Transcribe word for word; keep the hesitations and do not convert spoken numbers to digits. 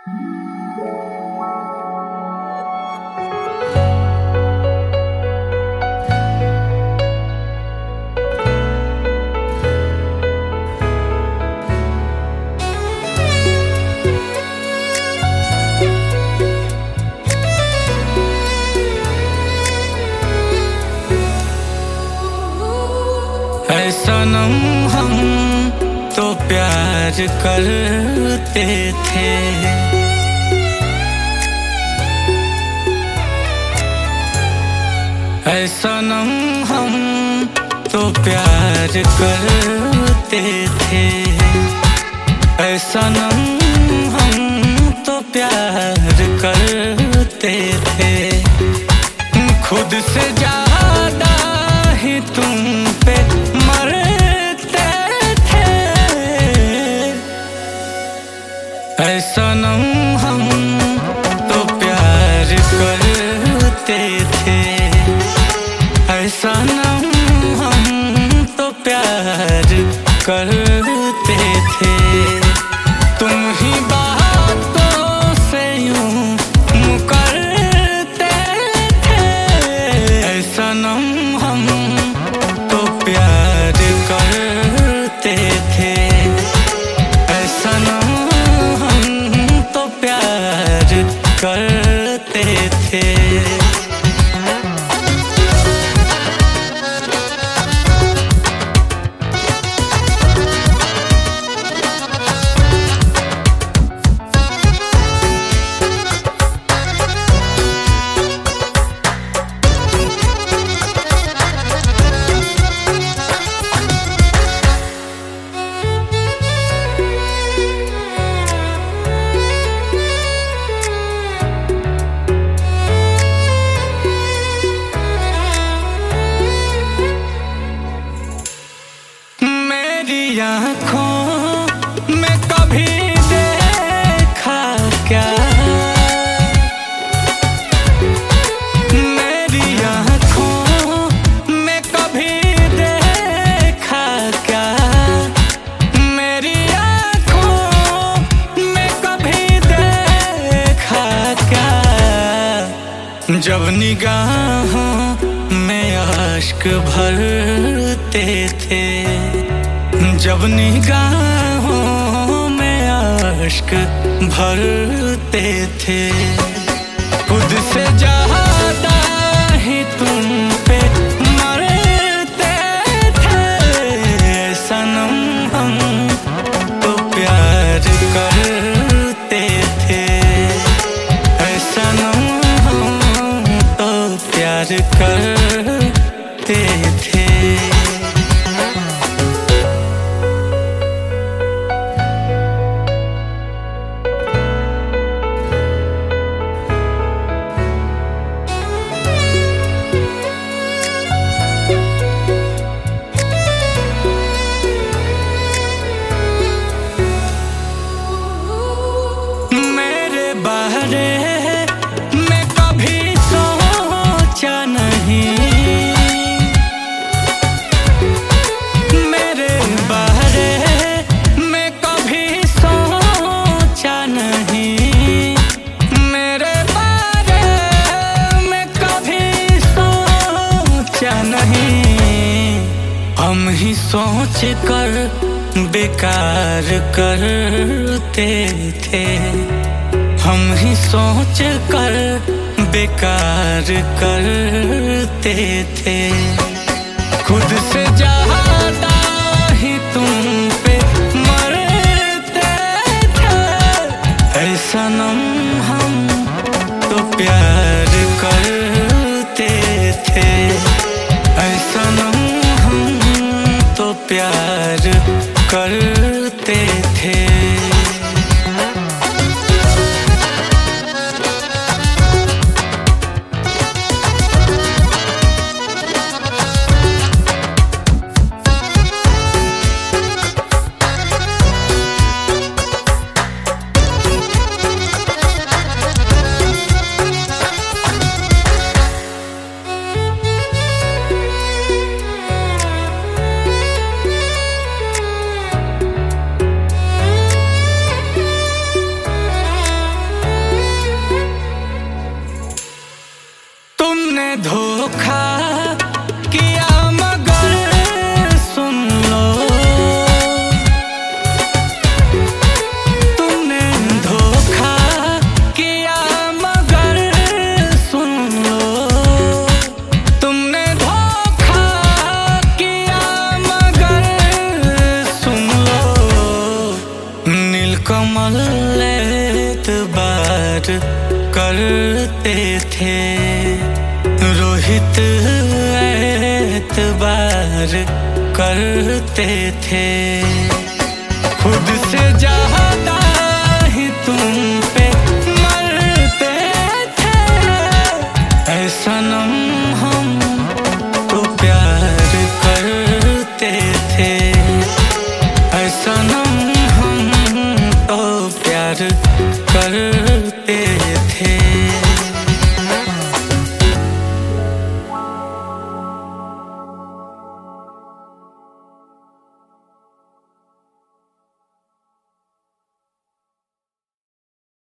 ऐ सनम हम तो प्यार करते थे, ऐ सनम हम तो प्यार करते थे, ऐ सनम हम तो प्यार करते थे। खुद से ज्यादा ही तुम पे मरते थे, ऐ सनम हम तो प्यार करते थे, ऐ सनम हम तो प्यार करते थे। तुम ही बातों से यूं मुकरते थे, ऐ सनम हम तो प्यार करते थे, ऐ सनम हम तो प्यार करते थे। आँखों में कभी देखा क्या, मेरी आँखों में कभी देखा क्या, मेरी आँखों में कभी देखा क्या। जब निगाहों में आश्क भरते थे, जब निगाहों में आश्क भरते थे। खुद से ज्यादा ही तुम पे मरते थे, सनम हम तो प्यार करते थे, सनम हम तो प्यार करते थे। मैं कभी सोचा नहीं, मेरे बारे में कभी सोचा नहीं, मेरे बारे में कभी सोचा नहीं। हम ही सोच कर बेकार करते थे, हम ही सोच कर बेकार करते थे। खुद से ज्यादा ही तुम पे मरते थे, ऐ सनम हम तो प्यार करते थे, ऐ सनम हम तो प्यार करते थे। विमल एतबार करते थे, रोहित एतबार करते थे। खुद से ज्यादा ही तुम पे मरते थे, ऐ सनम हम तो प्यार करते थे, ऐ सनम हम तो प्यार करते थे।